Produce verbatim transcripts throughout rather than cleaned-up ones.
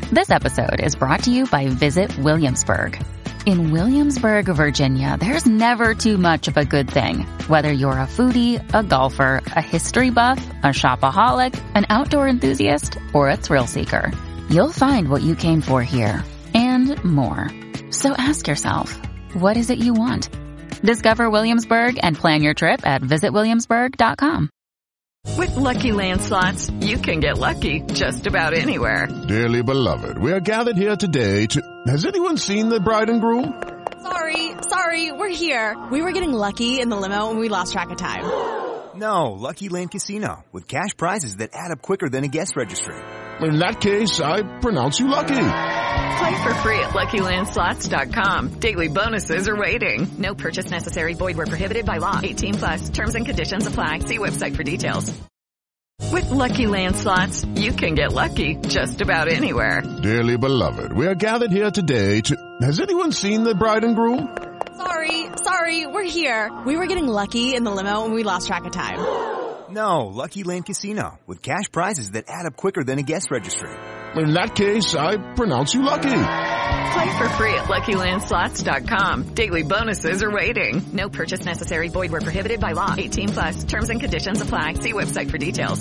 This episode is brought to you by Visit Williamsburg. In Williamsburg, Virginia, there's never too much of a good thing. Whether you're a foodie, a golfer, a history buff, a shopaholic, an outdoor enthusiast, or a thrill seeker, you'll find what you came for here and more. So ask yourself, what is it you want? Discover Williamsburg and plan your trip at visit williamsburg dot com. With Lucky Land Slots, you can get lucky just about anywhere. Dearly beloved, we are gathered here today to... Has anyone seen the bride and groom? Sorry, sorry, we're here. We were getting lucky in the limo and we lost track of time. No, Lucky Land Casino, with cash prizes that add up quicker than a guest registry. In that case, I pronounce you lucky. Play for free at lucky land slots dot com. Daily bonuses are waiting. No purchase necessary. Void where prohibited by law. eighteen plus. Terms and conditions apply. See website for details. With Lucky Land Slots, you can get lucky just about anywhere. Dearly beloved, we are gathered here today to... Has anyone seen the bride and groom? Sorry, sorry, we're here. We were getting lucky in the limo and we lost track of time. No, Lucky Land Casino, with cash prizes that add up quicker than a guest registry. In that case, I pronounce you lucky. Play for free at lucky land slots dot com. Daily bonuses are waiting. No purchase necessary. Void where prohibited by law. eighteen plus. Terms and conditions apply. See website for details.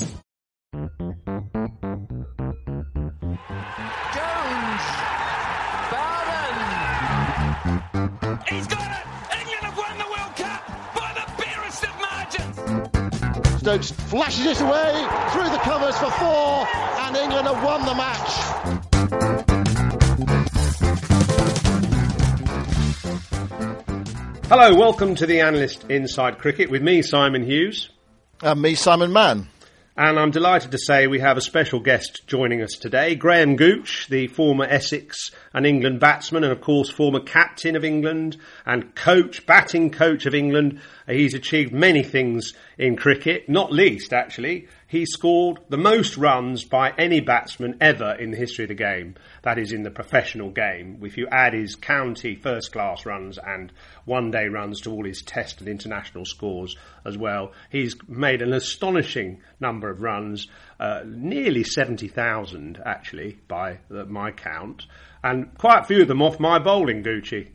Jones. Bowden. He's got it. England have won the World Cup by the barest of margins. Stokes flashes it away through the covers for four, and England have won the match. Hello, welcome to the Analyst Inside Cricket with me, Simon Hughes. And me, Simon Mann. And I'm delighted to say we have a special guest joining us today, Graham Gooch, the former Essex and England batsman and, of course, former captain of England and coach, batting coach of England. He's achieved many things in cricket, not least, actually. He scored the most runs by any batsman ever in the history of the game. That is in the professional game. If you add his county first-class runs and one-day runs to all his test and international scores as well, he's made an astonishing number of runs, uh, nearly seventy thousand, actually, by uh, my count, and quite a few of them off my bowling, Gucci.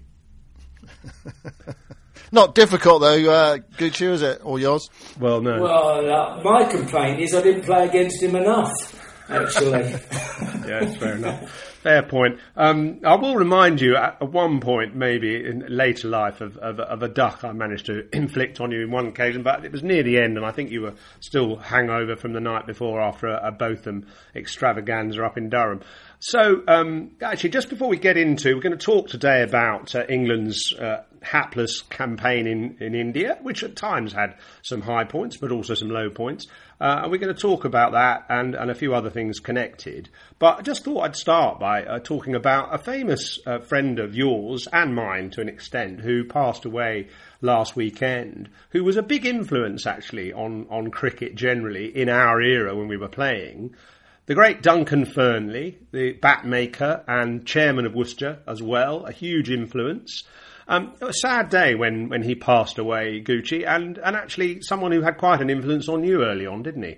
Not difficult, though, uh, Gucci, is it? Or yours? Well, no. Well, uh, my complaint is I didn't play against him enough, actually. Yes, fair enough. Fair point. Um, I will remind you at one point, maybe in later life, of, of, of a duck I managed to inflict on you in one occasion, but it was near the end, and I think you were still hangover from the night before after a, a Botham extravaganza up in Durham. So, um, actually, just before we get into, we're going to talk today about uh, England's uh, hapless campaign in, in India, which at times had some high points, but also some low points. Uh, and we're going to talk about that and, and a few other things connected. But I just thought I'd start by uh, talking about a famous uh, friend of yours and mine to an extent who passed away last weekend, who was a big influence, actually, on, on cricket generally in our era when we were playing. The great Duncan Fearnley, the bat maker and chairman of Worcester as well, a huge influence. Um, a sad day when, when he passed away, Gucci, and, and actually someone who had quite an influence on you early on, didn't he?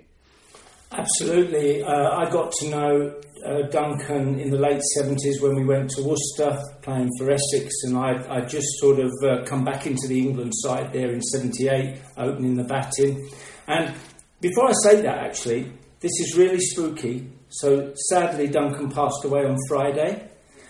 Absolutely. Uh, I got to know uh, Duncan in the late seventies when we went to Worcester playing for Essex, and I I just sort of uh, come back into the England side there in seventy-eight, opening the batting. And before I say that, actually, this is really spooky. So sadly, Duncan passed away on Friday,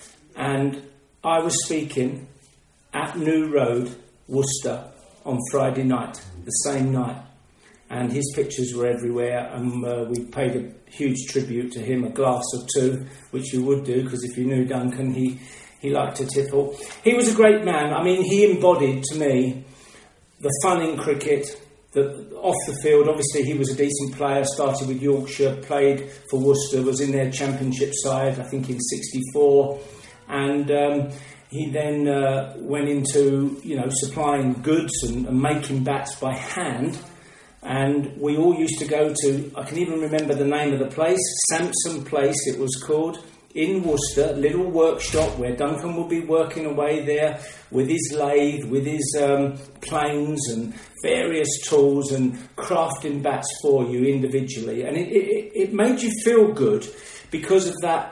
and I was speaking at New Road, Worcester, on Friday night, the same night. And his pictures were everywhere, and uh, we paid a huge tribute to him, a glass or two, which you would do, because if you knew Duncan, he, he liked to tipple. He was a great man. I mean, he embodied, to me, the fun in cricket, the, off the field. Obviously, he was a decent player, started with Yorkshire, played for Worcester, was in their championship side, I think in sixty-four, and um, he then uh, went into, you know, supplying goods and, and making bats by hand. And we all used to go to, I can even remember the name of the place, Sampson Place it was called, in Worcester, little workshop where Duncan would be working away there with his lathe, with his um, planes and various tools and crafting bats for you individually. And it, it, it made you feel good because of that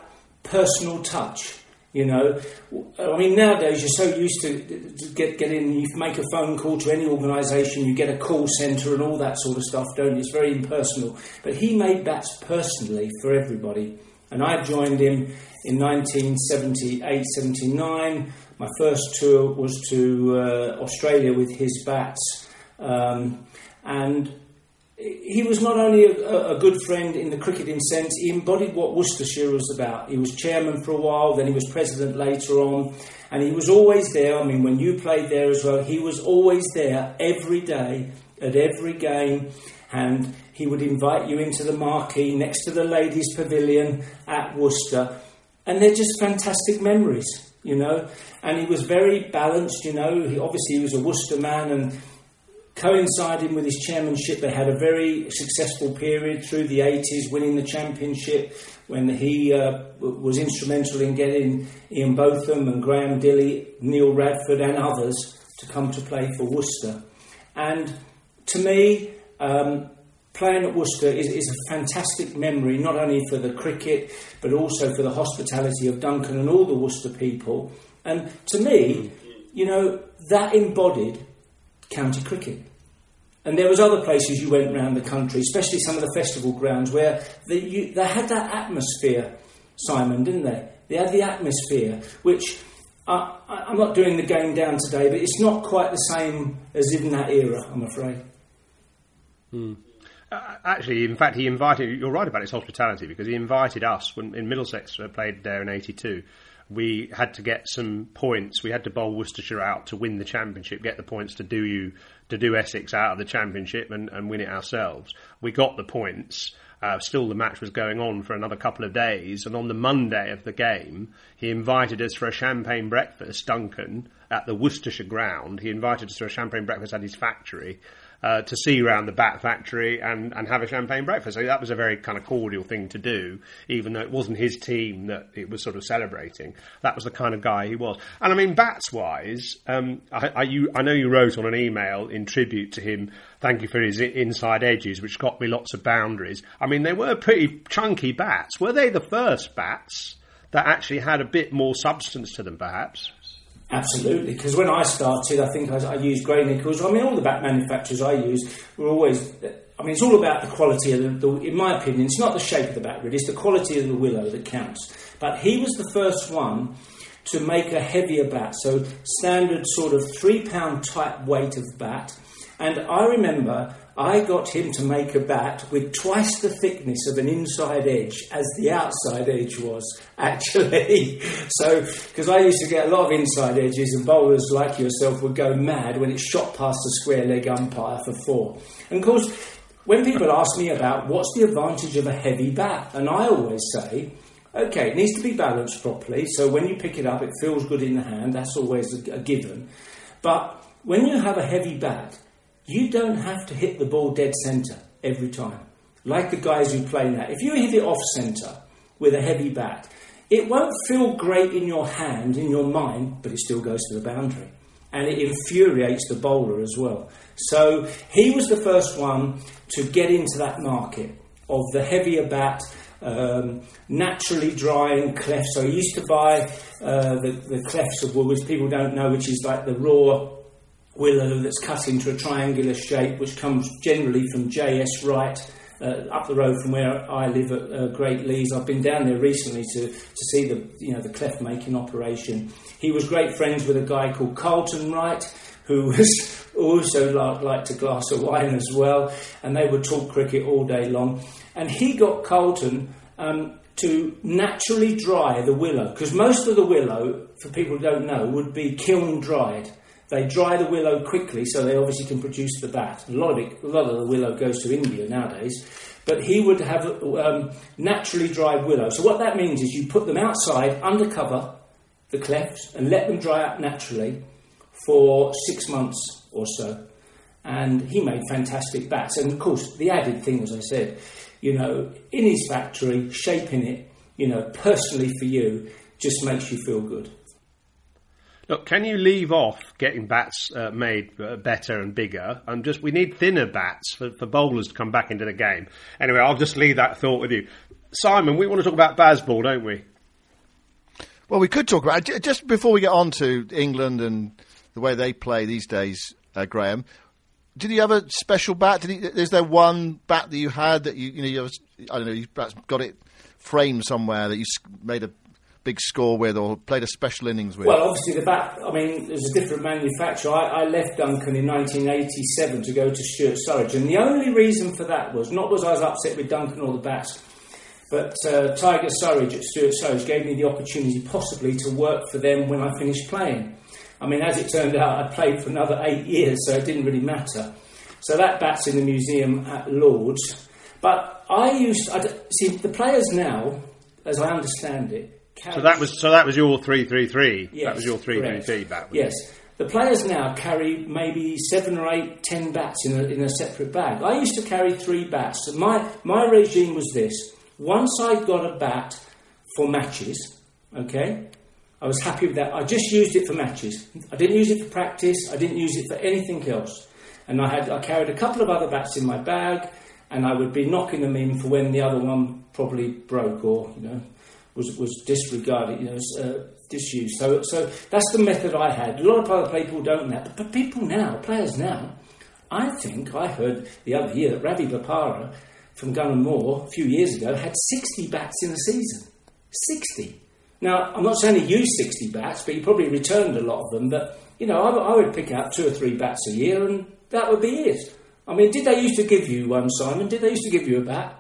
personal touch. You know, I mean, nowadays you're so used to, to get get in. You make a phone call to any organisation, you get a call centre and all that sort of stuff, don't you? It's very impersonal. But he made bats personally for everybody, and I joined him in nineteen seventy-eight seventy-nine. My first tour was to uh, Australia with his bats, um, and he was not only a, a good friend in the cricketing sense, he embodied what Worcestershire was about. He was chairman for a while, then he was president later on, and he was always there. I mean, when you played there as well, he was always there every day at every game, and he would invite you into the marquee next to the ladies' pavilion at Worcester, and they're just fantastic memories, you know. And he was very balanced, you know. He, obviously, he was a Worcester man, and coinciding with his chairmanship, they had a very successful period through the eighties, winning the championship when he uh, was instrumental in getting Ian Botham and Graham Dilley, Neil Radford and others to come to play for Worcester. And to me, um, playing at Worcester is, is a fantastic memory, not only for the cricket, but also for the hospitality of Duncan and all the Worcester people. And to me, you know, that embodied county cricket. And there was other places you went around the country, especially some of the festival grounds, where they, you, they had that atmosphere, Simon, didn't they? They had the atmosphere, which uh, I, I'm not doing the game down today, but it's not quite the same as in that era, I'm afraid. Hmm. Uh, actually, in fact, he invited, you're right about his hospitality, because he invited us, when in Middlesex, uh, played there in eighty-two, we had to get some points. We had to bowl Worcestershire out to win the championship, get the points to do you to do Essex out of the championship and, and win it ourselves. We got the points. Uh, still, the match was going on for another couple of days. And on the Monday of the game, he invited us for a champagne breakfast, Duncan, at the Worcestershire ground. He invited us to a champagne breakfast at his factory. Uh, to see around the bat factory and, and have a champagne breakfast. So that was a very kind of cordial thing to do, even though it wasn't his team that it was sort of celebrating. That was the kind of guy he was. And I mean, bats-wise, um, I, I, you, I know you wrote on an email in tribute to him, thank you for his inside edges, which got me lots of boundaries. I mean, they were pretty chunky bats. Were they the first bats that actually had a bit more substance to them, perhaps? Absolutely, because when I started, I think I, I used grey nickels. I mean, all the bat manufacturers I use were always... I mean, it's all about the quality of the, the... In my opinion, it's not the shape of the bat, really. It's the quality of the willow that counts. But he was the first one to make a heavier bat, so standard sort of three-pound type weight of bat. And I remember I got him to make a bat with twice the thickness of an inside edge as the outside edge was, actually. So, because I used to get a lot of inside edges, and bowlers like yourself would go mad when it shot past the square leg umpire for four. And of course, when people ask me about what's the advantage of a heavy bat, and I always say, okay, it needs to be balanced properly, so when you pick it up it feels good in the hand, that's always a, a given. But when you have a heavy bat, you don't have to hit the ball dead centre every time, like the guys who play now. If you hit it off centre with a heavy bat, it won't feel great in your hand, in your mind, but it still goes to the boundary. And it infuriates the bowler as well. So he was the first one to get into that market of the heavier bat, um, naturally drying cleft. So he used to buy uh, the, the clefts of wood, which people don't know, which is like the raw willow that's cut into a triangular shape, which comes generally from J S Wright, uh, up the road from where I live at uh, Great Leys. I've been down there recently to, to see the you know the cleft making operation. He was great friends with a guy called Carlton Wright, who was also like, liked a glass of wine as well, and they would talk cricket all day long. And he got Carlton um, to naturally dry the willow, because most of the willow, for people who don't know, would be kiln dried. They dry the willow quickly, so they obviously can produce the bat. A lot of it, a lot of the willow goes to India nowadays. But he would have um, naturally dried willow. So what that means is you put them outside, under cover, the clefts, and let them dry up naturally for six months or so. And he made fantastic bats. And of course, the added thing, as I said, you know, in his factory, shaping it, you know, personally for you, just makes you feel good. Look, can you leave off getting bats uh, made uh, better and bigger? And just we need thinner bats for, for bowlers to come back into the game. Anyway, I'll just leave that thought with you. Simon, we want to talk about Bazball, don't we? Well, we could talk about it. Just before we get on to England and the way they play these days, uh, Graham, did you have a special bat? Did he, is there one bat that you had that you, you know, you have, I don't know, you perhaps got it framed somewhere that you made a big score with or played a special innings with? Well, obviously the bat, I mean, there's a different manufacturer. I, I left Duncan in nineteen eighty-seven to go to Stuart Surridge, and the only reason for that was, not because I was upset with Duncan or the bats, but uh, Tiger Surridge at Stuart Surridge gave me the opportunity possibly to work for them when I finished playing. I mean, as it turned out, I played for another eight years, so it didn't really matter. So that bat's in the museum at Lord's. But I used... I, see, the players now, as I understand it... So that was so that was your three three three? Yes, that was your three three three bat? Yes. The players now carry maybe seven or eight, ten bats in a, in a separate bag. I used to carry three bats. So my, my regime was this. Once I got a bat for matches, okay, I was happy with that. I just used it for matches. I didn't use it for practice. I didn't use it for anything else. And I had I carried a couple of other bats in my bag, and I would be knocking them in for when the other one probably broke or, you know, was was disregarded, you know, uh, disused. So, so that's the method I had. A lot of other people don't know that. But, but people now, players now, I think I heard the other year that Ravi Bopara from Gunn Moore a few years ago had sixty bats in a season. sixty. Now, I'm not saying he used sixty bats, but he probably returned a lot of them. But, you know, I, I would pick out two or three bats a year, and that would be it. I mean, did they used to give you one, Simon? Did they used to give you a bat?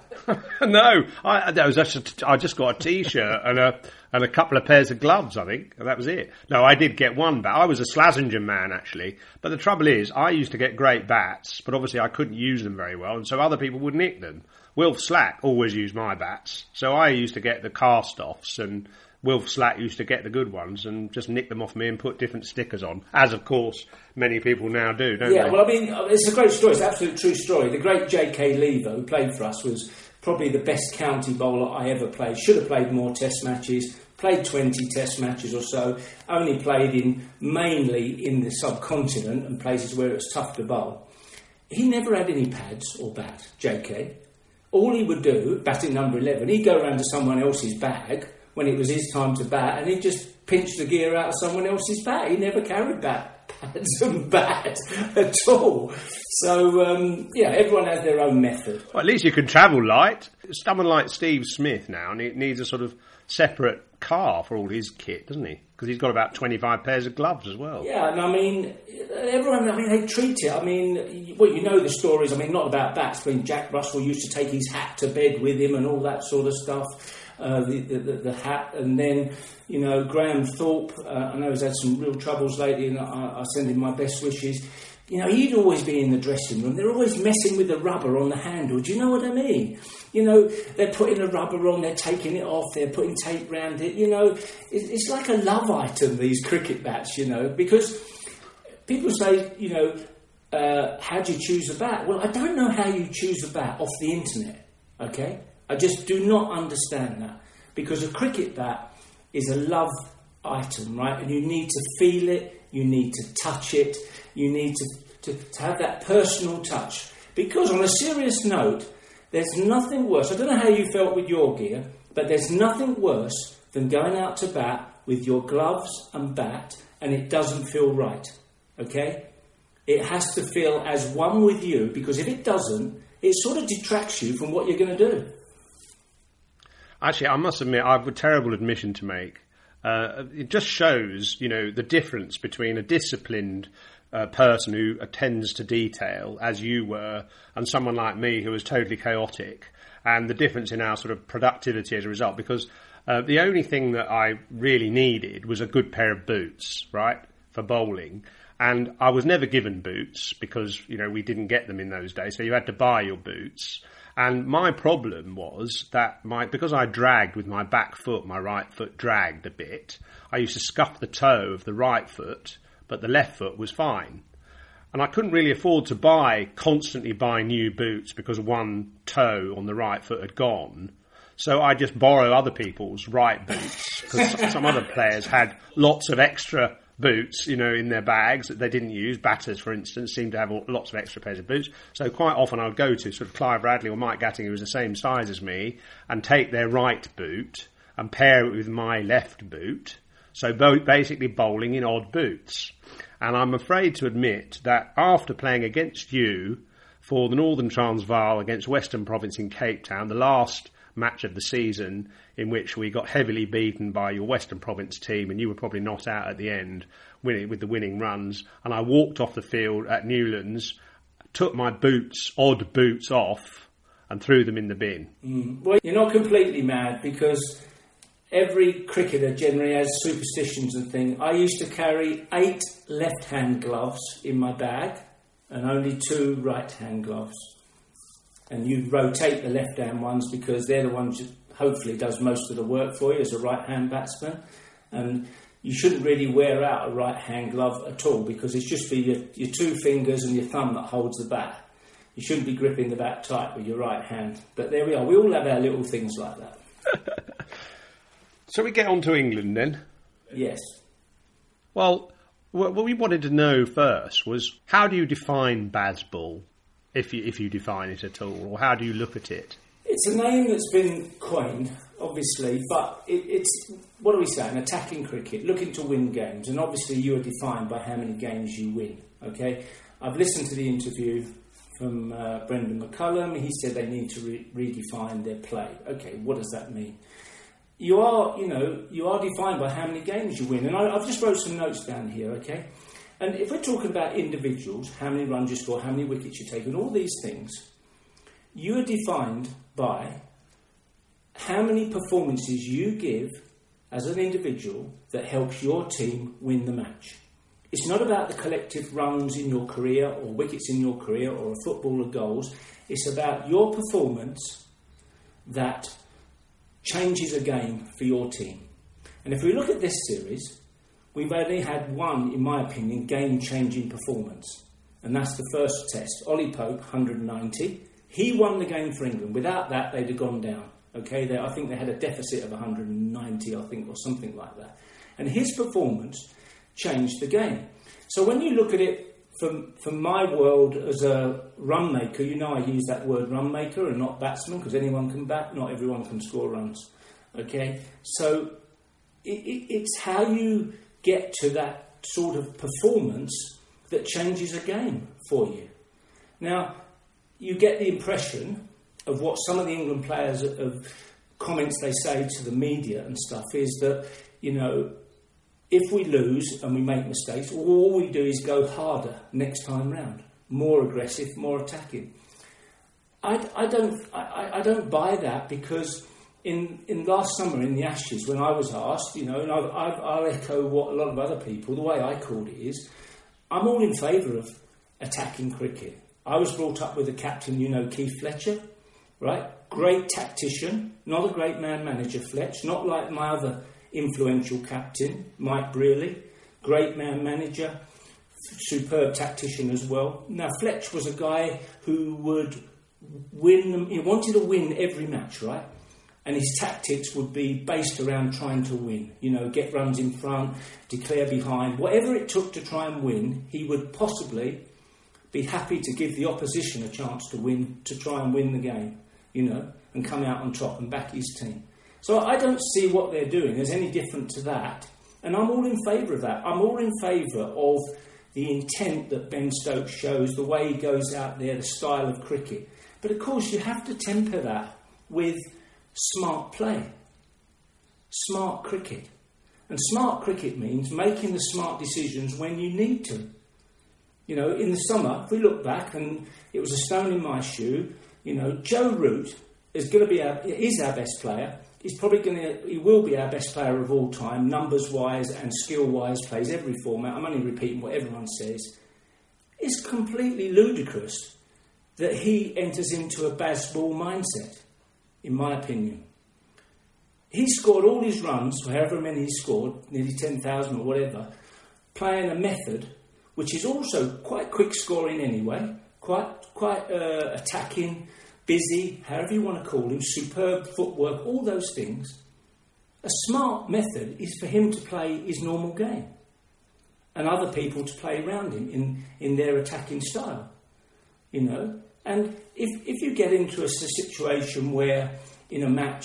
No, I, that was just, I just got a T-shirt and a and a couple of pairs of gloves, I think, and that was it. No, I did get one bat. I was a Slazenger man, actually. But the trouble is, I used to get great bats, but obviously I couldn't use them very well, and so other people would nick them. Wilf Slack always used my bats, so I used to get the cast-offs, and Wilf Slack used to get the good ones and just nick them off me and put different stickers on, as, of course, many people now do, don't yeah, they? Yeah, well, I mean, it's a great story. It's an absolute true story. The great J K Lever, who played for us, was probably the best county bowler I ever played. Should have played more test matches, played twenty test matches or so, only played in mainly in the subcontinent and places where it's tough to bowl. He never had any pads or bat, J K. All he would do, batting number eleven, he'd go around to someone else's bag when it was his time to bat, and he'd just pinch the gear out of someone else's bat. He never carried bat, pads and bat at all. So, um, yeah, everyone has their own method. Well, at least you can travel light. Someone like Steve Smith now needs a sort of separate car for all his kit, doesn't he? Because he's got about twenty-five pairs of gloves as well. Yeah, and I mean, everyone, I mean, they treat it. I mean, well, you know the stories. I mean, not about bats. I mean, Jack Russell used to take his hat to bed with him and all that sort of stuff. Uh, the, the, the hat, and then, you know, Graham Thorpe, uh, I know he's had some real troubles lately, and I, I send him my best wishes. You know, he'd always be in the dressing room. They're always messing with the rubber on the handle. Do you know what I mean? You know, they're putting the rubber on, they're taking it off, they're putting tape round it. You know, it, it's like a love item, these cricket bats, you know, because people say, you know, uh, how do you choose a bat? Well, I don't know how you choose a bat off the internet, okay? I just do not understand that, because a cricket bat is a love item, right? And you need to feel it, you need to touch it, you need to, to, to have that personal touch. Because on a serious note, there's nothing worse. I don't know how you felt with your gear, but there's nothing worse than going out to bat with your gloves and bat and it doesn't feel right, okay? It has to feel as one with you, because if it doesn't, it sort of detracts you from what you're going to do. Actually, I must admit, I have a terrible admission to make. Uh, it just shows, you know, the difference between a disciplined uh, person who attends to detail, as you were, and someone like me who was totally chaotic, and the difference in our sort of productivity as a result. Because uh, the only thing that I really needed was a good pair of boots, right, for bowling. And I was never given boots because, you know, we didn't get them in those days, so you had to buy your boots. And my problem was that my because I dragged with my back foot, my right foot dragged a bit, I used to scuff the toe of the right foot, but the left foot was fine. And I couldn't really afford to buy, constantly buy new boots because one toe on the right foot had gone. So I just borrow other people's right boots, because some other players had lots of extra boots, you know, in their bags that they didn't use. Batters, for instance, seemed to have lots of extra pairs of boots. So quite often I would go to sort of Clive Radley or Mike Gatting, who was the same size as me, and take their right boot and pair it with my left boot. So bo- basically bowling in odd boots. And I'm afraid to admit that after playing against you for the Northern Transvaal against Western Province in Cape Town, the last match of the season in which we got heavily beaten by your Western Province team and you were probably not out at the end winning with the winning runs, and I walked off the field at Newlands, took my boots, odd boots off and threw them in the bin. Mm. Well, you're not completely mad, because every cricketer generally has superstitions and things. I used to carry eight left-hand gloves in my bag and only two right-hand gloves. And you rotate the left-hand ones because they're the ones that hopefully does most of the work for you as a right-hand batsman. And you shouldn't really wear out a right-hand glove at all, because it's just be your, your two fingers and your thumb that holds the bat. You shouldn't be gripping the bat tight with your right hand. But there we are. We all have our little things like that. So we get on to England then? Yes. Well, what we wanted to know first was, how do you define Bazball, if you, if you define it at all, or how do you look at it? It's a name that's been coined, obviously, but it, it's, what are we saying, attacking cricket, looking to win games, and obviously you are defined by how many games you win, okay? I've listened to the interview from uh, Brendan McCullum. He said they need to re- redefine their play. Okay, what does that mean? You are, you know, you are defined by how many games you win. And I, I've just wrote some notes down here, okay? And if we're talking about individuals, how many runs you score, how many wickets you take, and all these things, you are defined by how many performances you give as an individual that helps your team win the match. It's not about the collective runs in your career or wickets in your career or a football or goals. It's about your performance that changes a game for your team. And if we look at this series, we've only had one, in my opinion, game-changing performance. And that's the first test. Ollie Pope, one hundred ninety. He won the game for England. Without that, they'd have gone down. Okay, they, I think they had a deficit of one hundred ninety, I think, or something like that. And his performance changed the game. So when you look at it from, from my world as a run maker, you know I use that word run maker and not batsman, because anyone can bat, not everyone can score runs. Okay, so it, it, it's how you get to that sort of performance that changes a game for you. Now, you get the impression of what some of the England players, of comments they say to the media and stuff, is that, you know, if we lose and we make mistakes, all we do is go harder next time round, more aggressive, more attacking. I, I don't I, I don't buy that, because in in last summer in the Ashes, when I was asked, you know, and I've, I've, I'll echo what a lot of other people, the way I called it is, I'm all in favour of attacking cricket. I was brought up with a captain, you know, Keith Fletcher, right? Great tactician, not a great man manager, Fletch, not like my other influential captain, Mike Brearley, great man manager, superb tactician as well. Now, Fletch was a guy who would win them, he wanted to win every match, right? And his tactics would be based around trying to win, you know, get runs in front, declare behind, whatever it took to try and win. He would possibly be happy to give the opposition a chance to win, to try and win the game, you know, and come out on top and back his team. So I don't see what they're doing as any different to that. And I'm all in favour of that. I'm all in favour of the intent that Ben Stokes shows, the way he goes out there, the style of cricket. But of course, you have to temper that with smart play, smart cricket. And smart cricket means making the smart decisions when you need to. You know, in the summer, if we look back, and it was a stone in my shoe, you know, Joe Root is going to be our, is our best player. He's probably going to, he will be our best player of all time, numbers-wise and skill-wise, plays every format. I'm only repeating what everyone says. It's completely ludicrous that he enters into a Bazball mindset, in my opinion. He scored all his runs, however many he scored, nearly ten thousand or whatever, playing a method which is also quite quick scoring anyway, quite, quite uh, attacking, busy, however you want to call him, superb footwork, all those things. A smart method is for him to play his normal game and other people to play around him in, in their attacking style, you know. And if, if you get into a situation where in a match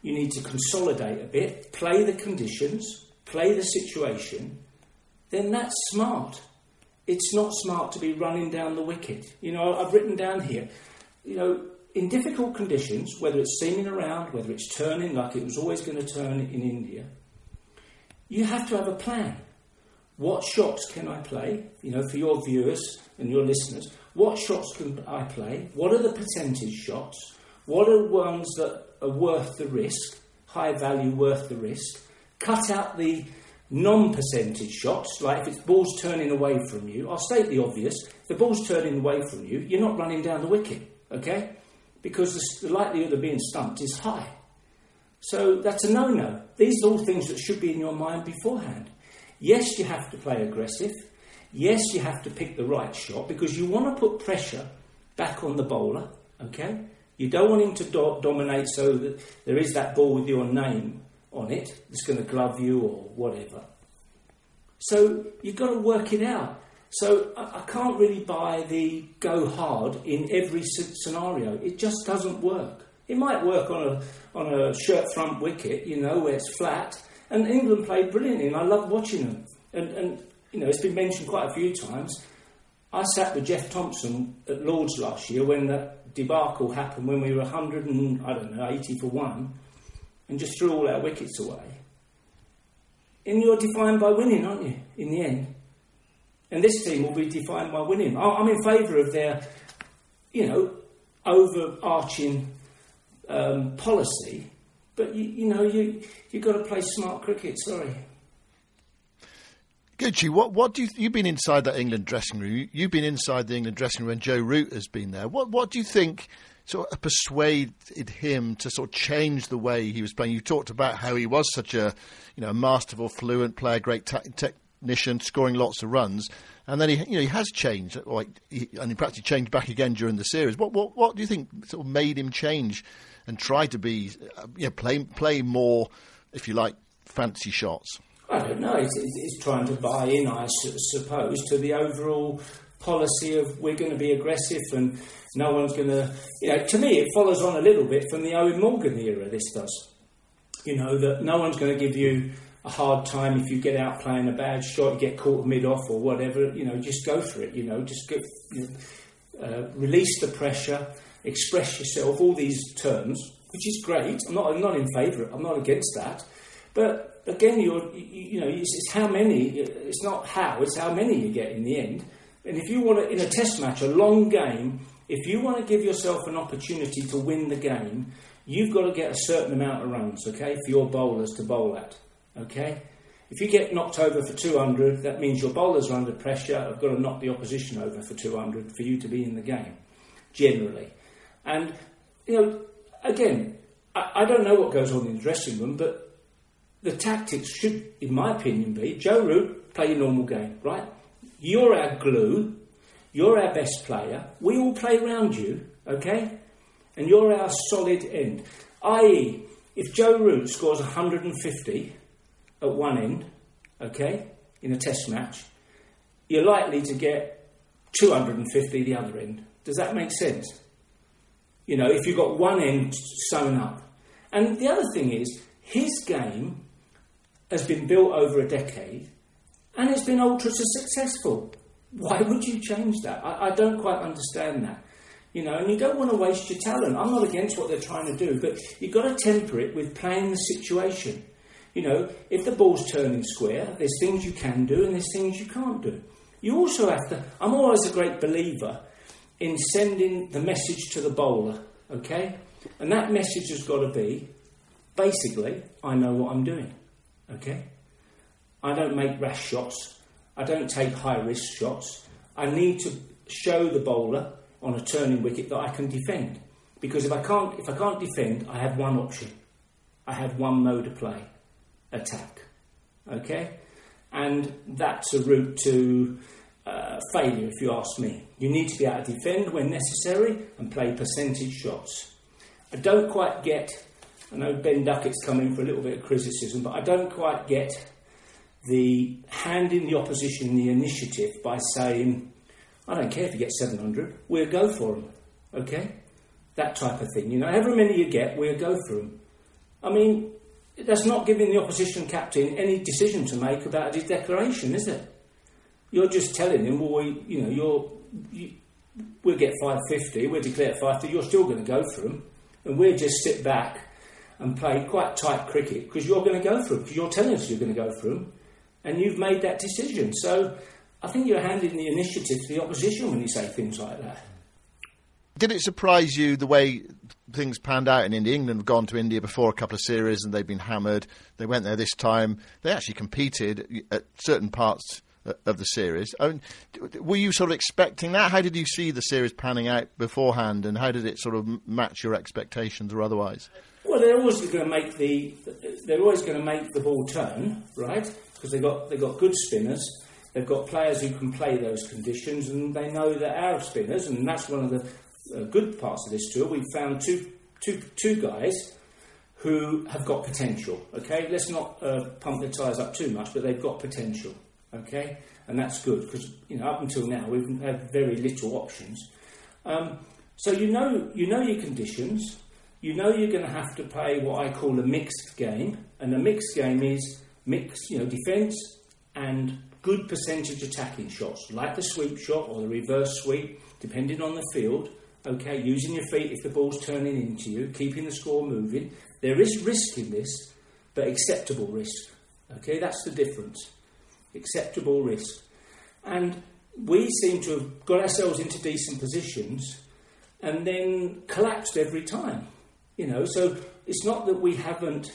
you need to consolidate a bit, play the conditions, play the situation, then that's smart. It's not smart to be running down the wicket. You know, I've written down here, you know, in difficult conditions, whether it's seaming around, whether it's turning like it was always going to turn in India, you have to have a plan. What shots can I play? You know, for your viewers and your listeners, what shots can I play? What are the percentage shots? What are ones that are worth the risk, high value, worth the risk? Cut out the non-percentage shots, like if it's balls turning away from you. I'll state the obvious. If the ball's turning away from you, you're not running down the wicket, okay? Because the, the likelihood of being stumped is high. So that's a no-no. These are all things that should be in your mind beforehand. Yes, you have to play aggressive. Yes, you have to pick the right shot because you want to put pressure back on the bowler, okay? You don't want him to do- dominate so that there is that ball with your name on it that's going to glove you or whatever. So you've got to work it out. So I, I can't really buy the go hard in every scenario. It just doesn't work. It might work on a on a shirt front wicket, you know, where it's flat. And England played brilliantly, and I love watching them. And, and you know, it's been mentioned quite a few times. I sat with Jeff Thompson at Lord's last year when that debacle happened, when we were one hundred and, I don't know, eighty for one, and just threw all our wickets away. And you're defined by winning, aren't you, in the end? And this team will be defined by winning. I'm in favour of their, you know, overarching um, policy, but, you, you know, you, you've got to play smart cricket, sorry. Gucci, what, what do you, you've been inside that England dressing room. You've been inside the England dressing room when Joe Root has been there. What, what do you think sort of persuaded him to sort of change the way he was playing? You talked about how he was such a, you know, masterful, fluent player, great ta- technician, scoring lots of runs, and then he, you know, he has changed, like, he, and he practically changed back again during the series. What, what, what do you think sort of made him change and try to be, uh, you know, play, play more, if you like, fancy shots? I don't know. It's, it's trying to buy in, I suppose, to the overall policy of we're going to be aggressive and no one's going to... You know, to me, it follows on a little bit from the Owen Morgan era, this does. You know, that no one's going to give you a hard time if you get out playing a bad shot, you get caught mid-off or whatever, you know, just go for it, you know, just go, you know, uh, release the pressure, express yourself, all these terms, which is great. I'm not, I'm not in favour, I'm not against that. But again, you're, you, you know, it's, it's how many, it's not how, it's how many you get in the end. And if you want to, in a test match, a long game, if you want to give yourself an opportunity to win the game, you've got to get a certain amount of runs, okay, for your bowlers to bowl at, okay? If you get knocked over for two hundred, that means your bowlers are under pressure, have got to knock the opposition over for two hundred for you to be in the game, generally. And, you know, again, I, I don't know what goes on in the dressing room, but the tactics should, in my opinion, be Joe Root, play your normal game, right? You're our glue. You're our best player. We all play around you, okay? And you're our solid end. that is, if Joe Root scores one hundred fifty at one end, okay, in a test match, you're likely to get two hundred fifty the other end. Does that make sense? You know, if you've got one end sewn up. And the other thing is, his game has been built over a decade and it's been ultra successful. Why would you change that? I, I don't quite understand that. You know, and you don't want to waste your talent. I'm not against what they're trying to do, but you've got to temper it with playing the situation. You know, if the ball's turning square, there's things you can do and there's things you can't do. You also have to... I'm always a great believer in sending the message to the bowler, okay? And that message has got to be, basically, I know what I'm doing, okay? I don't make rash shots. I don't take high-risk shots. I need to show the bowler on a turning wicket that I can defend. Because if I can't, if I can't defend, I have one option. I have one mode of play. Attack. Okay? And that's a route to uh, failure, if you ask me. You need to be able to defend when necessary and play percentage shots. I don't quite get... I know Ben Duckett's coming for a little bit of criticism, but I don't quite get the handing the opposition the initiative by saying, I don't care if you get seven hundred, we'll go for them, okay? That type of thing. You know, however many you get, we'll go for them. I mean, that's not giving the opposition captain any decision to make about his declaration, is it? You're just telling him, well, we, you know, you're, you, we'll get five fifty, we'll declare five fifty, you're still going to go for them, and we'll just sit back and play quite tight cricket because you're going to go for them, because you're telling us you're going to go for them, and you've made that decision. So I think you're handing the initiative to the opposition when you say things like that. Did it surprise you the way things panned out in India? England have gone to India before a couple of series and they've been hammered. They went there this time. They actually competed at certain parts of the series. I mean, were you sort of expecting that? How did you see the series panning out beforehand, and how did it sort of match your expectations or otherwise? Well, they're always going to make the they're always going to make the ball turn, right? Because they've got they've got good spinners. They've got players who can play those conditions, and they know that our spinners, and that's one of the uh, good parts of this tour. We've found two, two, two guys who have got potential. Okay, let's not uh, pump their tyres up too much, but they've got potential. Okay, and that's good because you know up until now we've had very little options. Um, so you know you know your conditions. You know you're going to have to play what I call a mixed game, and a mixed game is mixed, you know, defence and good percentage attacking shots, like the sweep shot or the reverse sweep, depending on the field. Okay, using your feet if the ball's turning into you, keeping the score moving. There is risk in this, but acceptable risk. Okay, that's the difference. Acceptable risk. And we seem to have got ourselves into decent positions and then collapsed every time. You know, so it's not that we haven't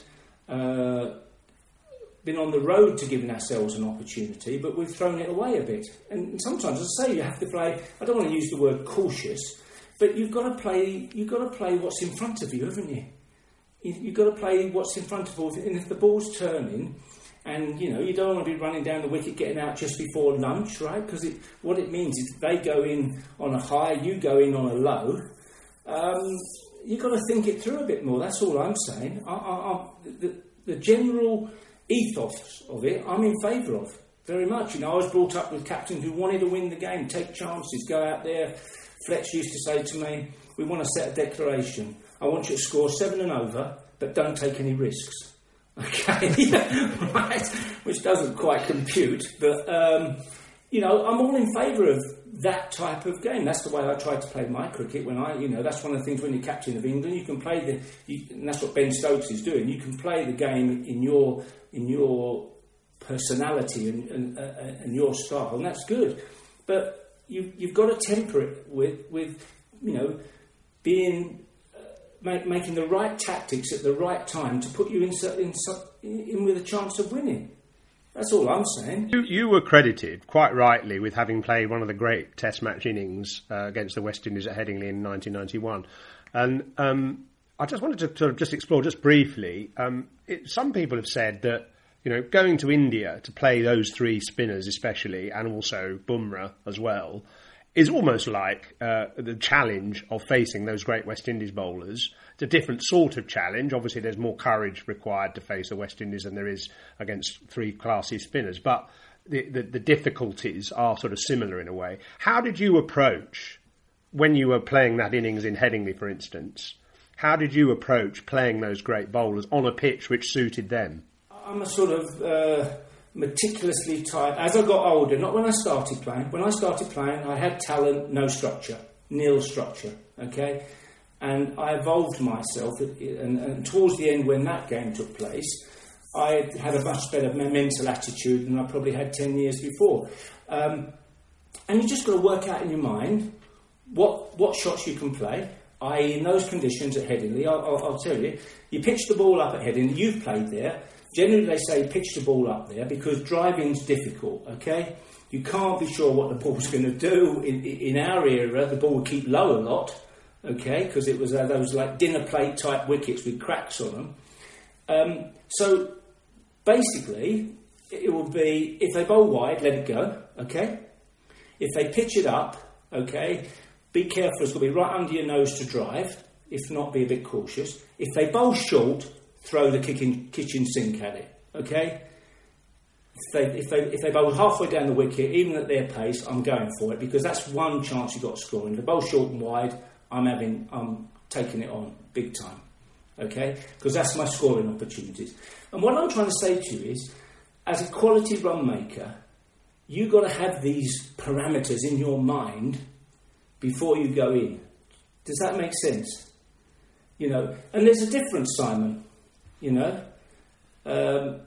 uh, been on the road to giving ourselves an opportunity, but we've thrown it away a bit. And sometimes, as I say, you have to play. I don't want to use the word cautious, but you've got to play. You've got to play what's in front of you, haven't you? You've got to play what's in front of you. And if the ball's turning, and you know, you don't want to be running down the wicket, getting out just before lunch, right? Because it, what it means is they go in on a high, you go in on a low. Um, You've got to think it through a bit more. That's all I'm saying. I, I, I, the, the general ethos of it, I'm in favour of very much. You know, I was brought up with captains who wanted to win the game, take chances, go out there. Fletch used to say to me, "We want to set a declaration. I want you to score seven and over, but don't take any risks." Okay, right? Which doesn't quite compute, but um, you know, I'm all in favour of that type of game. That's the way I try to play my cricket. When I, you know, that's one of the things when you're captain of England, you can play the, you, and that's what Ben Stokes is doing. You can play the game in your in your personality and and, uh, and your style, and that's good. But you you've got to temper it with with you know being uh, make, making the right tactics at the right time to put you in in, in with a chance of winning. That's all I'm saying. You, you were credited, quite rightly, with having played one of the great Test match innings uh, against the West Indies at Headingley in nineteen ninety-one. And um, I just wanted to sort of just explore just briefly. Um, it, some people have said that, you know, going to India to play those three spinners especially, and also Bumrah as well, is almost like uh, the challenge of facing those great West Indies bowlers. It's a different sort of challenge. Obviously, there's more courage required to face the West Indies than there is against three classy spinners. But the, the, the difficulties are sort of similar in a way. How did you approach, when you were playing that innings in Headingley, for instance, how did you approach playing those great bowlers on a pitch which suited them? I'm a sort of uh, meticulously type. As I got older, not when I started playing. When I started playing, I had talent, no structure, nil structure, okay? And I evolved myself, and, and towards the end when that game took place, I had a much better mental attitude than I probably had ten years before. Um, and you just got to work out in your mind what what shots you can play, that is in those conditions at Headingley. I'll, I'll, I'll tell you, you pitch the ball up at Headingley, you've played there. Generally they say pitch the ball up there because driving's difficult, okay? You can't be sure what the ball's going to do. In, in our era, the ball would keep low a lot. Okay, because it was uh, those like dinner plate type wickets with cracks on them. Um, so basically, it will be if they bowl wide, let it go. Okay, if they pitch it up, okay, be careful. It's going to be right under your nose to drive. If not, be a bit cautious. If they bowl short, throw the kitchen kitchen sink at it. Okay. If they if they if they bowl halfway down the wicket, even at their pace, I'm going for it because that's one chance you've got scoring. If they bowl short and wide, I'm having, I'm taking it on big time. okay? Because that's my scoring opportunities. And what I'm trying to say to you is, as a quality run maker, you've got to have these parameters in your mind before you go in. Does that make sense? You know, and there's a difference, Simon, you know. Um,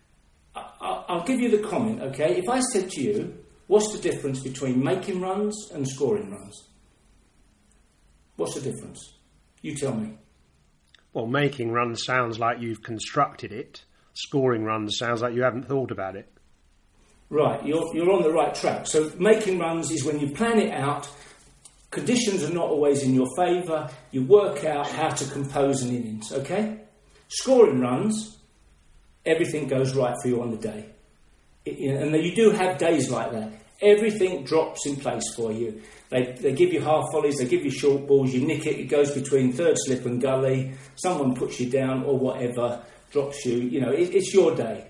I, I'll give you the comment, okay? If I said to you, what's the difference between making runs and scoring runs? What's the difference? You tell me. Well, making runs sounds like you've constructed it. Scoring runs sounds like you haven't thought about it. Right, you're, you're on the right track. So making runs is when you plan it out, conditions are not always in your favour, you work out how to compose an innings, okay? Scoring runs, everything goes right for you on the day. It, you know, and you do have days like that. Everything drops in place for you. They they give you half volleys, they give you short balls, you nick it, it goes between third slip and gully, someone puts you down or whatever, drops you, you know, it, it's your day.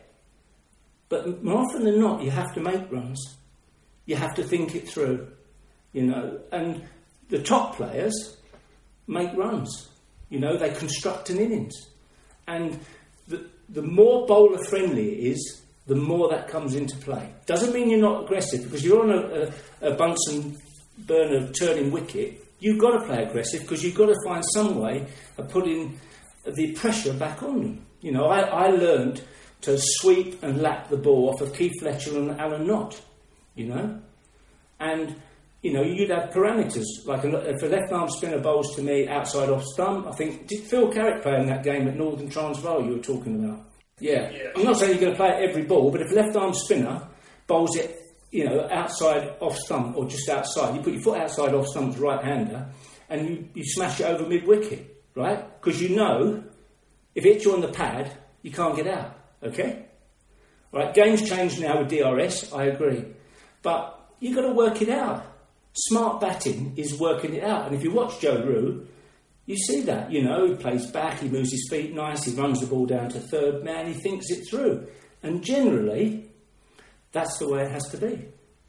But more often than not, you have to make runs. You have to think it through, you know. And the top players make runs. You know, they construct an innings. And the, the more bowler-friendly it is, the more that comes into play. Doesn't mean you're not aggressive, because you're on a, a, a Bunsen burner turning wicket. You've got to play aggressive, because you've got to find some way of putting the pressure back on them. You know, I, I learned to sweep and lap the ball off of Keith Fletcher and Alan Knott, you know. And, you know, you'd have parameters. Like a, if a left-arm spinner bowls to me outside off stump, I think, did Phil Carrick play in that game at Northern Transvaal you were talking about? Yeah. yeah. I'm not saying you're going to play it every ball, but if a left-arm spinner bowls it, you know, outside off stump or just outside, you put your foot outside off stump's right-hander and you, you smash it over mid-wicket, right? Because you know, if it hits you on the pad, you can't get out. Okay? Right, game's changed now with D R S, I agree. But you've got to work it out. Smart batting is working it out. And if you watch Joe Root, you see that, you know, he plays back, he moves his feet nice, he runs the ball down to third man, he thinks it through. And generally, that's the way it has to be.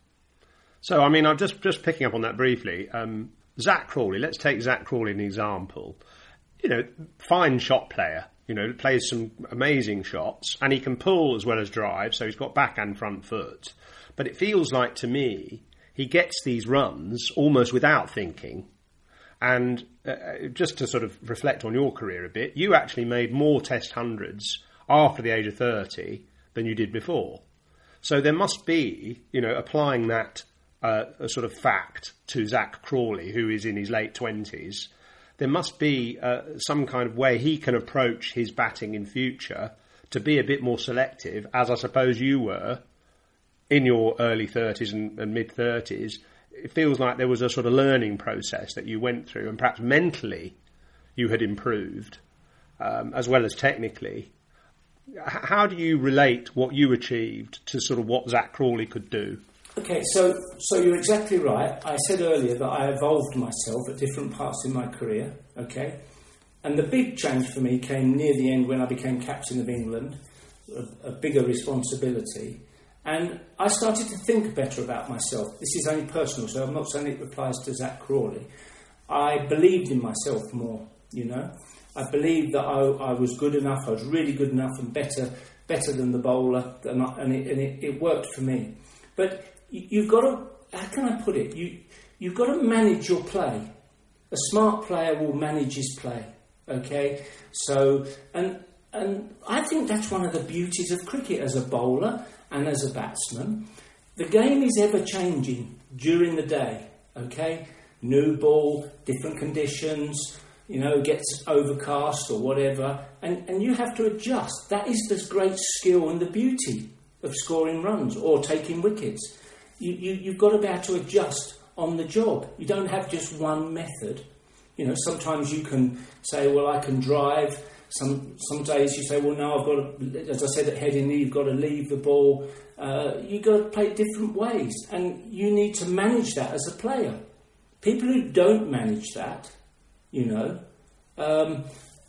So, I mean, I'm just, just picking up on that briefly. Um, Zak Crawley, let's take Zak Crawley as an example. You know, fine shot player. You know, plays some amazing shots, and he can pull as well as drive, so he's got back and front foot. But it feels like, to me, he gets these runs almost without thinking. And uh, just to sort of reflect on your career a bit, you actually made more Test hundreds after the age of thirty than you did before. So there must be, you know, applying that uh, a sort of fact to Zak Crawley, who is in his late twenties, there must be uh, some kind of way he can approach his batting in future to be a bit more selective, as I suppose you were in your early thirties and, and mid-thirties. It feels like there was a sort of learning process that you went through, and perhaps mentally you had improved, um, as well as technically. H- how do you relate what you achieved to sort of what Zak Crawley could do? Okay, so so you're exactly right. I said earlier that I evolved myself at different parts in my career, okay? And the big change for me came near the end when I became captain of England, a, a bigger responsibility. And I started to think better about myself. This is only personal, so I'm not saying it applies to Zak Crawley. I believed in myself more, you know? I believed that I, I was good enough, I was really good enough and better better than the bowler, and, I, and, it, and it, it worked for me. But you've got to, how can I put it? You, you've got to manage your play. A smart player will manage his play, okay? So, and and I think that's one of the beauties of cricket as a bowler and as a batsman. The game is ever changing during the day, okay? New ball, different conditions, you know, gets overcast or whatever, and, and you have to adjust. That is the great skill and the beauty of scoring runs or taking wickets. You, you, you've got to be able to adjust on the job. You don't have just one method. You know, sometimes you can say, well, I can drive. Some some days you say, well, no, I've got to, as I said at heading, you've got to leave the ball. Uh, you've got to play different ways. And you need to manage that as a player. People who don't manage that, you know, um,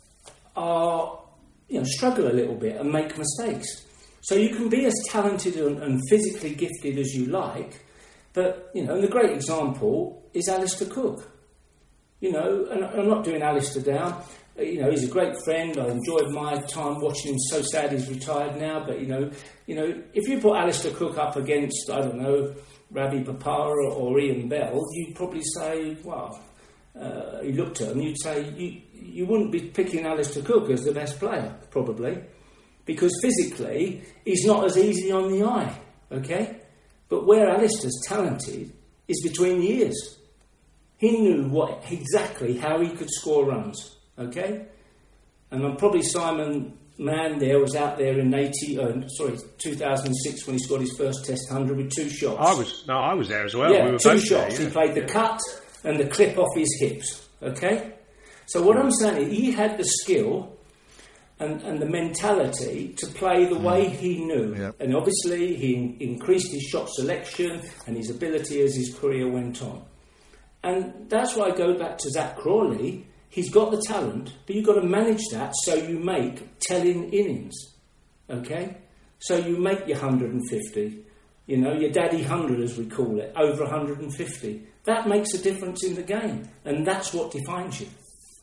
are, you know, struggle a little bit and make mistakes. So you can be as talented and, and physically gifted as you like, but, you know, and the great example is Alistair Cook. You know, and I'm not doing Alistair down, You know, he's a great friend. I enjoyed my time watching him. So sad he's retired now. But, you know, you know, if you put Alistair Cook up against, I don't know, Ravi Papara or Ian Bell, you'd probably say, well, uh, you looked at him, you'd say, you, you wouldn't be picking Alistair Cook as the best player, probably. Because physically, he's not as easy on the eye, okay? But where Alistair's talented is between the ears. He knew what exactly how he could score runs, okay? And I'm probably Simon Mann there was out there in eighty, uh, sorry, two thousand six when he scored his first Test hundred with two shots. I was no, I was there as well. Yeah, we were two both shots. there, yeah. He played the cut and the clip off his hips, okay? So what I'm saying is he had the skill and, and the mentality to play the way he knew. Yep. And obviously he in- increased his shot selection and his ability as his career went on. And that's why I go back to Zach Crawley. He's got the talent, but you've got to manage that so you make telling innings, okay? So you make your one hundred fifty, you know, your daddy one hundred as we call it, over one hundred fifty. That makes a difference in the game, and that's what defines you.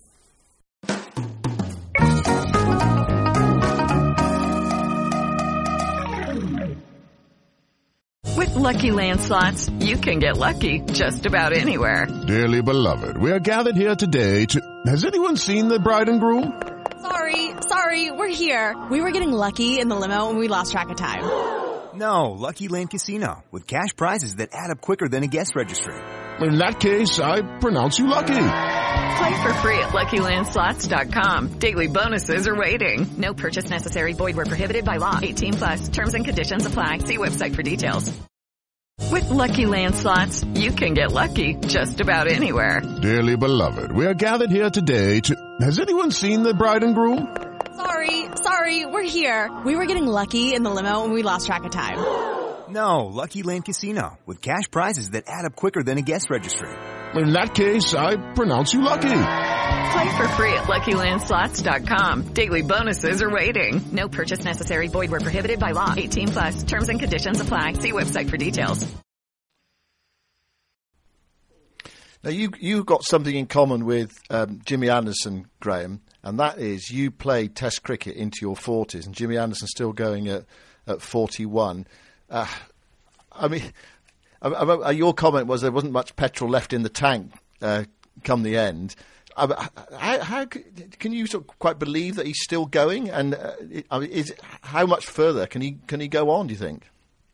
With Lucky Land Slots, you can get lucky just about anywhere. Dearly beloved, we are gathered here today to... Has anyone seen the bride and groom? Sorry, sorry, we're here. We were getting lucky in the limo and we lost track of time. No, Lucky Land Casino, with cash prizes that add up quicker than a guest registry. In that case, I pronounce you lucky. Play for free at Lucky Land Slots dot com. Daily bonuses are waiting. No purchase necessary. Void where prohibited by law. eighteen plus. Terms and conditions apply. See website for details. With Lucky Land Slots, you can get lucky just about anywhere. Dearly beloved, we are gathered here today to... Has anyone seen the bride and groom? Sorry, sorry, we're here. We were getting lucky in the limo and we lost track of time. No, Lucky Land Casino, with cash prizes that add up quicker than a guest registry. In that case, I pronounce you lucky. Play for free at Lucky Land Slots dot com. Daily bonuses are waiting. No purchase necessary. Void where prohibited by law. eighteen plus. Terms and conditions apply. See website for details. Now, you, you've got something in common with um, Jimmy Anderson, Graham, and that is you played Test cricket into your forties, and Jimmy Anderson's still going at, at forty-one. Uh, I mean, I, I, your comment was there wasn't much petrol left in the tank uh, come the end. Uh, how, how can you sort of quite believe that he's still going? And uh, I mean, is how much further can he can he go on? Do you think?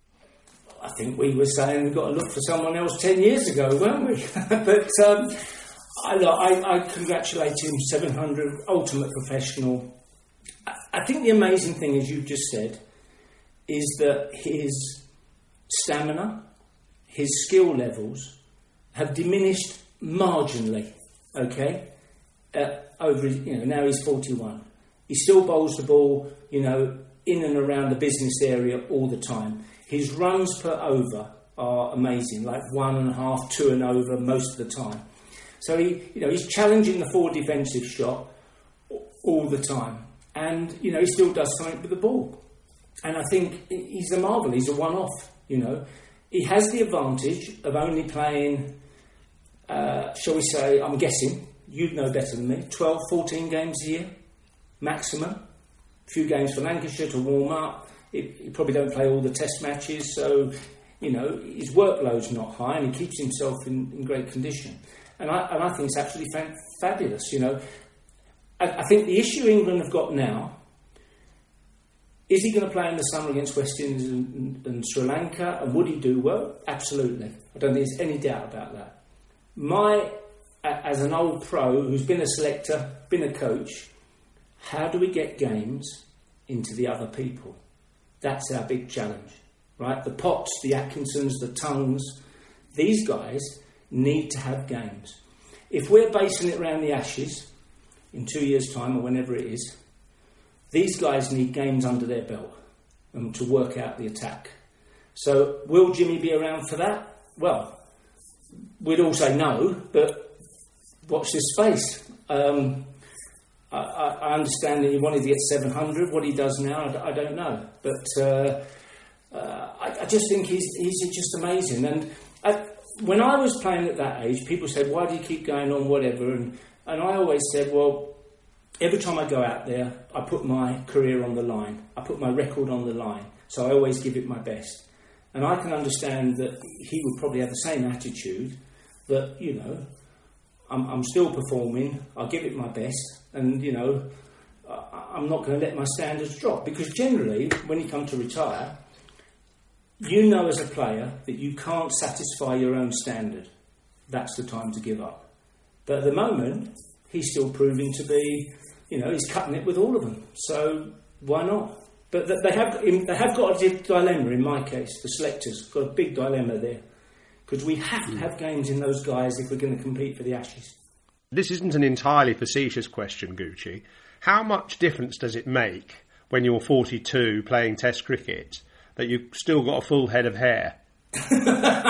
I think we were saying we've got to look for someone else ten years ago, weren't we? but um, I, I, I congratulate him, seven hundred, ultimate professional. I, I think the amazing thing, as you just said, is that his stamina, his skill levels have diminished marginally, okay? Uh, over, you know, now he's forty-one. He still bowls the ball, you know, in and around the business area all the time. His runs per over are amazing, like one and a half, two and over most of the time. So he, you know, he's challenging the forward defensive shot all the time, and you know he still does something with the ball. And I think he's a marvel. He's a one-off. You know, he has the advantage of only playing, uh, shall we say, I'm guessing you'd know better than me, twelve, fourteen games a year maximum. A few games for Lancashire to warm up. He, he probably don't play all the test matches, so, you know, his workload's not high and he keeps himself in, in great condition. And I, and I think it's actually fa- fabulous, you know. I, I think the issue England have got now, is he going to play in the summer against West Indies and, and, and Sri Lanka, and would he do well? Absolutely. I don't think there's any doubt about that. My, as an old pro who's been a selector, been a coach, how do we get games into the other people? That's our big challenge, right? The Potts, the Atkinsons, the Tongues, these guys need to have games. If we're basing it around the Ashes in two years' time or whenever it is, these guys need games under their belt um, to work out the attack. So will Jimmy be around for that? Well, we'd all say no, but watch this space. Um, I, I understand that he wanted to get seven hundred. What he does now, I, I don't know. But uh, uh, I, I just think he's he's just amazing. And I, when I was playing at that age, people said, why do you keep going on, whatever? And, and I always said, well, every time I go out there, I put my career on the line. I put my record on the line. So I always give it my best. And I can understand that he would probably have the same attitude, that, you know, I'm, I'm still performing, I'll give it my best, and, you know, I, I'm not going to let my standards drop. Because generally, when you come to retire, you know as a player that you can't satisfy your own standard. That's the time to give up. But at the moment, he's still proving to be, you know, he's cutting it with all of them. So why not? But they have they have got a dilemma in my case. The selectors got a big dilemma there, because we have to have games in those guys if we're going to compete for the Ashes. This isn't an entirely facetious question, Gucci. How much difference does it make when you're forty-two playing Test cricket that you've still got a full head of hair? uh,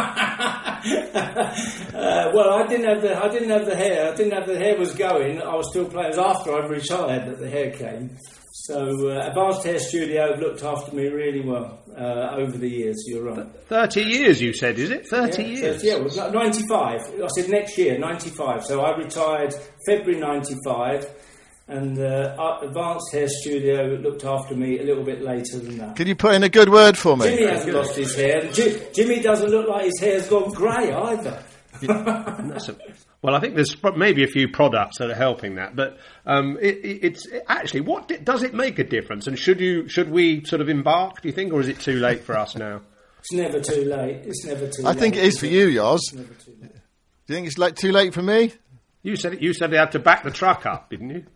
well, I didn't have the I didn't have the hair. I didn't have the hair was going. I was still playing. It was after I retired that the hair came. So uh, Advanced Hair Studio have looked after me really well uh, over the years. You're right. Thirty years, you said, is it? Thirty yeah, years. thirty, yeah, it was ninety-five. I said next year, ninety-five. So I retired February ninety-five. And uh, Advanced Hair Studio looked after me a little bit later than that. Can you put in a good word for me? Jimmy hasn't lost his hair. J- Jimmy doesn't look like his hair's gone grey either. That's a, well, I think there's maybe a few products that are helping that, but um, it, it, it's it, actually, what di- does it make a difference? And should you should we sort of embark? Do you think, or is it too late for us now? It's never too late. It's never too. I late. think it is for you, Yoz. It's never too late. Do you think it's like too late for me? You said it, you said they had to back the truck up, didn't you?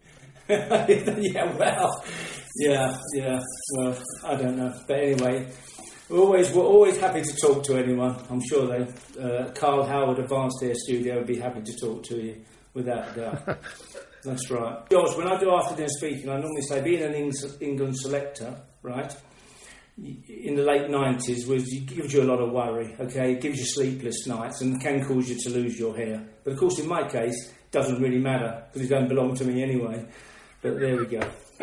yeah, well, yeah, yeah. Well, I don't know, but anyway, we're always we're always happy to talk to anyone. I'm sure they, uh, Carl Howard, Advanced Hair Studio, would be happy to talk to you without a doubt. That's right. George, when I do after dinner speaking, I normally say, being an Eng- England selector, right, in the late nineties, was it gives you a lot of worry. Okay, it gives you sleepless nights and can cause you to lose your hair. But of course, in my case, it doesn't really matter because it don't belong to me anyway. But there we go.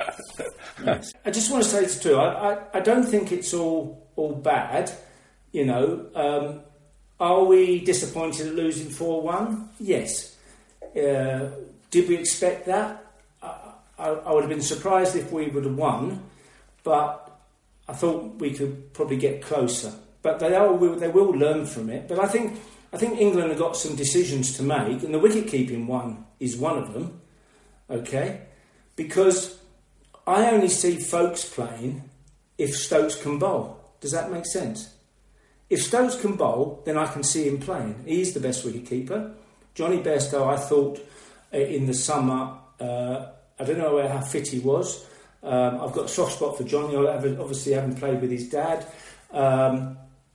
Yes. I just want to say this too. I, I, I don't think it's all all bad. You know, um, are we disappointed at losing four one? Yes. Uh, did we expect that? I, I, I would have been surprised if we would have won, but I thought we could probably get closer. But they are they will learn from it. But I think I think England have got some decisions to make, and the wicket keeping one is one of them. Okay. Because I only see Folkes playing if Stokes can bowl. Does that make sense? If Stokes can bowl, then I can see him playing. He's the best wicketkeeper. Johnny Bairstow, I thought, uh, in the summer, uh, I don't know how fit he was. Um, I've got a soft spot for Johnny. I obviously haven't played with his dad. Um,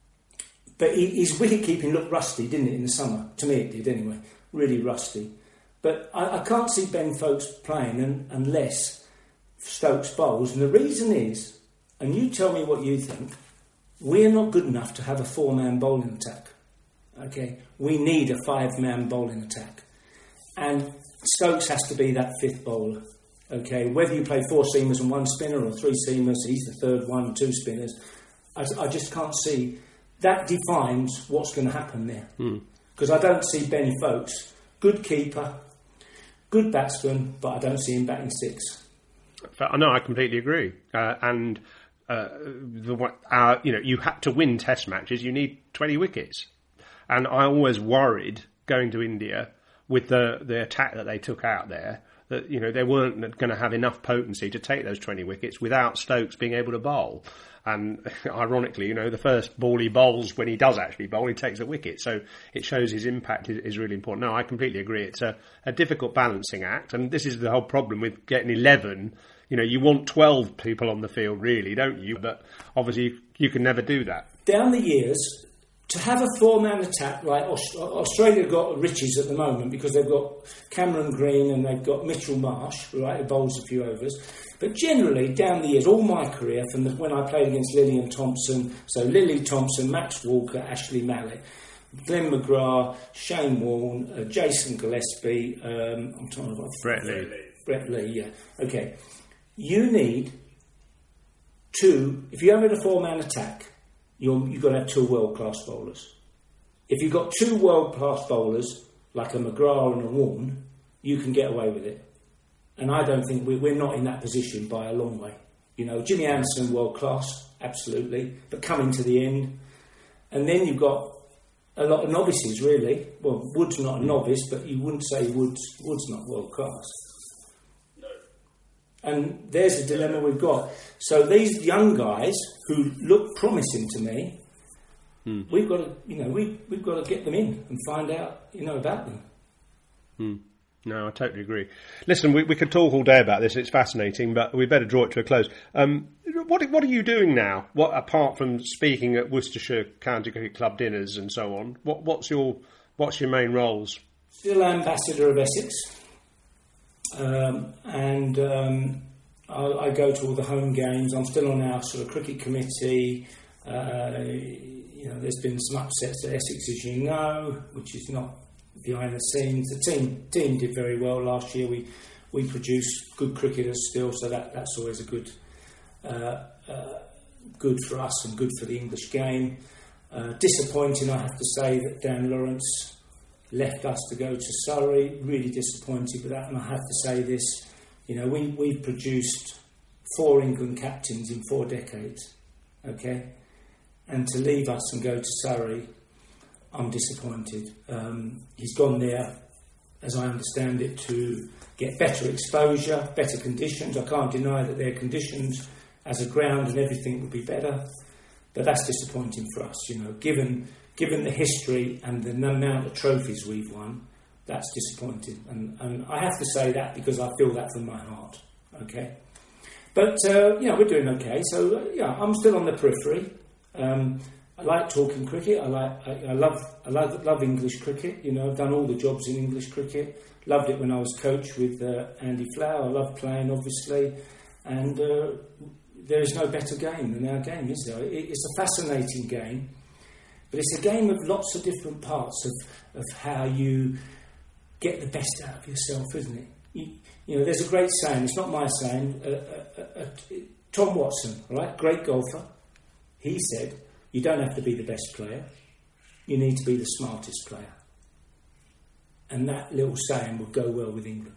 but he, his wicketkeeping looked rusty, didn't it, in the summer? To me it did, anyway. Really rusty. But I, I can't see Ben Folkes playing un, unless Stokes bowls. And the reason is, and you tell me what you think, we're not good enough to have a four-man bowling attack. Okay? We need a five-man bowling attack. And Stokes has to be that fifth bowler. Okay? Whether you play four seamers and one spinner or three seamers, he's the third one, two spinners. I, I just can't see. That defines what's going to happen there. Because mm. I don't see Ben Folkes, good keeper, good batsman, but I don't see him batting six. No, I completely agree. Uh, and uh, the uh, you know, you had to win Test matches. You need twenty wickets, and I always worried going to India with the the attack that they took out there that you know they weren't going to have enough potency to take those twenty wickets without Stokes being able to bowl. And ironically, you know, the first ball he bowls, when he does actually bowl, he takes a wicket. So it shows his impact is, is really important. No, I completely agree. It's a, a difficult balancing act. And this is the whole problem with getting eleven. You know, you want twelve people on the field, really, don't you? But obviously, you, you can never do that. Down the years, to have a four-man attack, like Aust- Australia got riches at the moment because they've got Cameron Green and they've got Mitchell Marsh, right, who bowls a few overs. But generally, down the years, all my career, from the, when I played against Lillian Thompson, so Lily Thompson, Max Walker, Ashley Mallett, Glenn McGrath, Shane Warne, uh, Jason Gillespie, um, I'm talking about Brett Lee. Brett Lee, yeah. Okay. You need two, if you have a four-man attack, you're, you've got to have two world-class bowlers. If you've got two world-class bowlers, like a McGrath and a Warne, you can get away with it. And I don't think we, we're not in that position by a long way. You know, Jimmy Anderson, world class, absolutely, but coming to the end. And then you've got a lot of novices, really. Well, Wood's not a novice, but you wouldn't say Wood's, Wood's not world class. No. And there's the dilemma we've got. So these young guys who look promising to me, hmm. we've got to, you know, we we've got to get them in and find out, you know, about them. Hmm. No, I totally agree. Listen, we, we could talk all day about this. It's fascinating, but we better draw it to a close. Um, what what are you doing now? What apart from speaking at Worcestershire County Cricket Club dinners and so on? What what's your what's your main roles? Still ambassador of Essex, um, and um, I, I go to all the home games. I'm still on our sort of cricket committee. Uh, you know, there's been some upsets at Essex, as you know, which is not behind the scenes. The team team did very well last year. We we produced good cricketers still, so that, that's always a good uh, uh, good for us and good for the English game. Uh, disappointing, I have to say, that Dan Lawrence left us to go to Surrey. Really disappointed with that, and I have to say this: you know, we we've produced four England captains in four decades. Okay, and to leave us and go to Surrey, I'm disappointed. Um, he's gone there, as I understand it, to get better exposure, better conditions. I can't deny that their conditions as a ground and everything would be better, but that's disappointing for us. You know, given given the history and the amount of trophies we've won, that's disappointing. And, and I have to say that because I feel that from my heart. Okay, but uh, yeah, we're doing okay. So uh, yeah, I'm still on the periphery. Um, I like talking cricket. I like. I, I love. I love, love English cricket. You know, I've done all the jobs in English cricket. Loved it when I was coach with uh, Andy Flower. I love playing, obviously, and uh, there is no better game than our game, is there? It, it's a fascinating game, but it's a game of lots of different parts of of how you get the best out of yourself, isn't it? You, you know, there's a great saying. It's not my saying. Uh, uh, uh, Tom Watson, right, great golfer. He said, you don't have to be the best player, you need to be the smartest player. And that little saying would go well with England.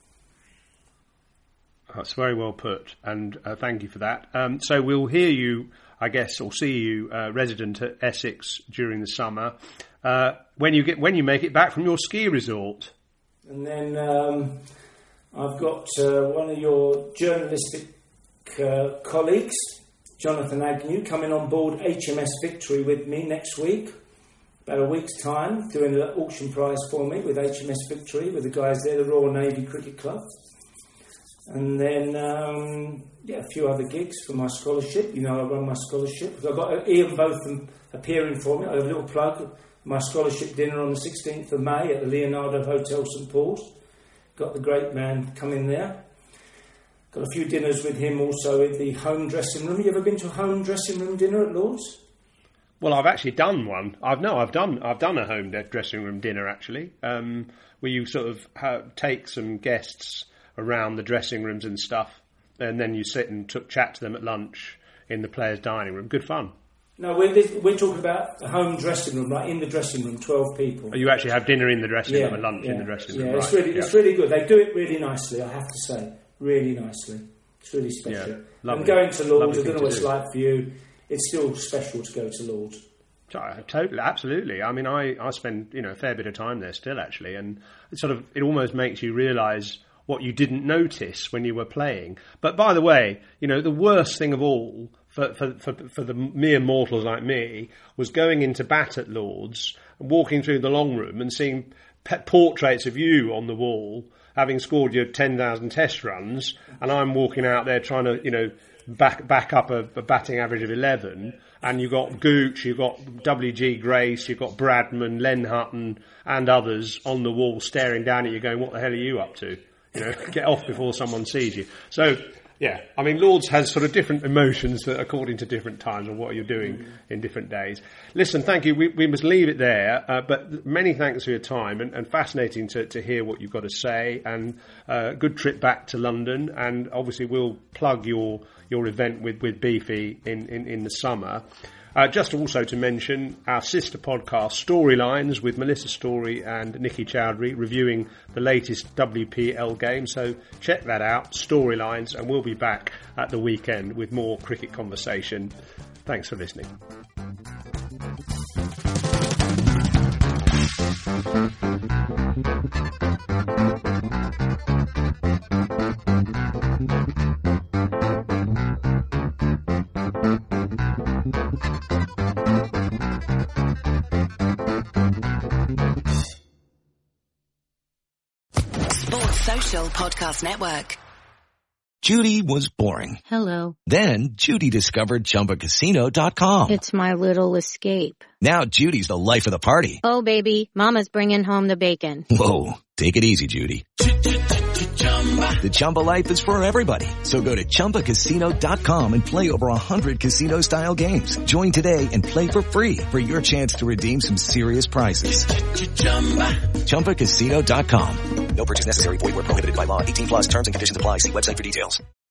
That's very well put, and uh, thank you for that. Um, so we'll hear you, I guess, or see you uh, resident at Essex during the summer, uh, when you get when you make it back from your ski resort. And then um, I've got uh, one of your journalistic uh, colleagues, Jonathan Agnew, coming on board H M S Victory with me next week, about a week's time, doing an auction prize for me with H M S Victory, with the guys there, the Royal Navy Cricket Club. And then, um, yeah, a few other gigs for my scholarship. You know, I run my scholarship. I've got Ian Botham appearing for me. I have a little plug. My scholarship dinner on the sixteenth of May at the Leonardo Hotel St Paul's. Got the great man coming there. Got a few dinners with him also in the home dressing room. You ever been to a home dressing room dinner at Lord's? Well, I've actually done one. I've no, I've done, I've done a home de- dressing room dinner actually, um, where you sort of ha- take some guests around the dressing rooms and stuff, and then you sit and t- chat to them at lunch in the players' dining room. Good fun. No, we're we're talking about a home dressing room, right? In the dressing room, twelve people. Oh, you actually have dinner in the dressing yeah, room and lunch yeah, in the dressing yeah, room. Yeah, it's right. really, yeah. it's really good. They do it really nicely, I have to say. Really nicely. It's really special. Yeah, and going to Lord's, I don't know what it's do. like for you. It's still special to go to Lord's. Totally, absolutely. I mean, I, I spend you know a fair bit of time there still, actually, and it sort of it almost makes you realise what you didn't notice when you were playing. But by the way, you know, the worst thing of all for for for, for the mere mortals like me was going into bat at Lord's, walking through the long room and seeing pet portraits of you on the wall, having scored your ten thousand test runs, and I'm walking out there trying to, you know, back back up a, a batting average of eleven, and you've got Gooch, you've got W G Grace, you've got Bradman, Len Hutton, and others on the wall staring down at you going, what the hell are you up to? You know, get off before someone sees you. So, Yeah, I mean, Lords has sort of different emotions that according to different times and what you're doing mm. in different days. Listen, thank you. We, we must leave it there, uh, but many thanks for your time and, and fascinating to, to hear what you've got to say, and uh, good trip back to London. And obviously we'll plug your your event with, with Beefy in, in, in the summer. Uh, just also to mention our sister podcast, Storylines, with Melissa Story and Nikki Chowdhury, reviewing the latest W P L game. So check that out, Storylines, and we'll be back at the weekend with more cricket conversation. Thanks for listening. Podcast Network. Judy was boring. Hello. Then Judy discovered Chumba Casino dot com. It's my little escape. Now Judy's the life of the party. Oh, baby, mama's bringing home the bacon. Whoa, take it easy, Judy. The Chumba life is for everybody. So go to Chumba Casino dot com and play over one hundred casino-style games. Join today and play for free for your chance to redeem some serious prizes. Chumba Casino dot com. No purchase necessary. Void where prohibited by law. eighteen plus terms and conditions apply. See website for details.